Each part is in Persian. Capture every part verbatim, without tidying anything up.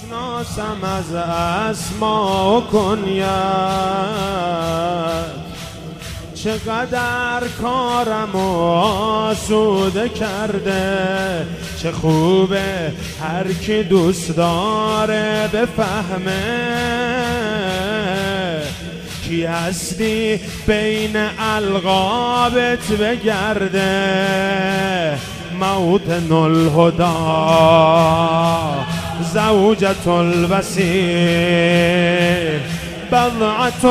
ناسم از اسما و کنیت، چقدر کارم آسوده کرده. چه خوبه هر کی دوست داره بفهمه کی هستی بین القابت بگرده. موطن الهدى زوجة الوسیع بضعة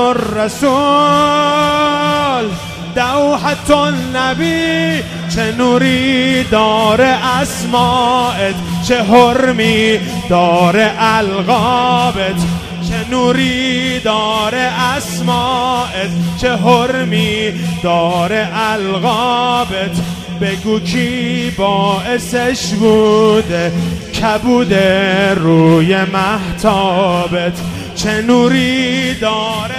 الرسول دوحة النبی. چه نوری داره اسماعت، چه حرمی داره القابت. چه نوری داره اسماعت، چه حرمی داره القابت. بگو کی باعثش بوده کبوده روی مهتابت. چه نوری داره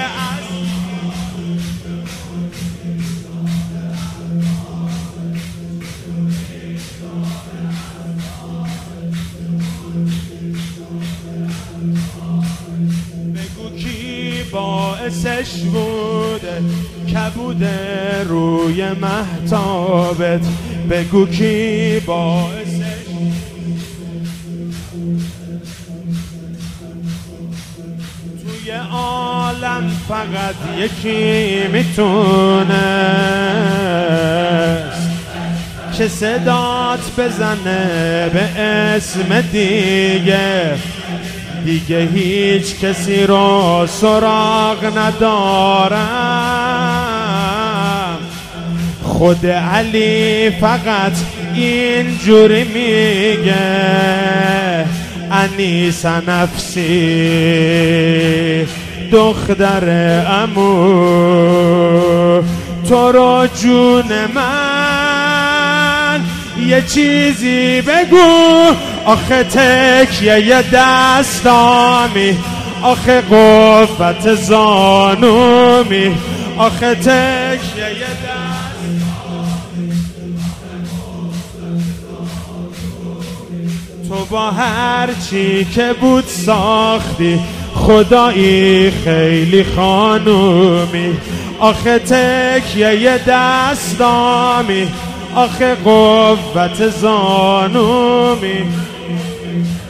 باعثش بوده کبوده روی مهتابت. بگو کی باعثش. توی عالم فقط یکی میتونست که صدات بزنه به اسم دیگه. دیگه هیچ کسی رو سراغ ندارم. خود علی فقط اینجوری میگه انیس نفسی دختر عمو تو رو جون من یه چیزی بگو. آخه تکیه یه دستامی، آخه قوت زانومی، آخه تکیه یه دست. تو با هر چی که بود ساختی خدایی خیلی خانومی. آخه تکیه یه دستامی، آخه قوت زانومی.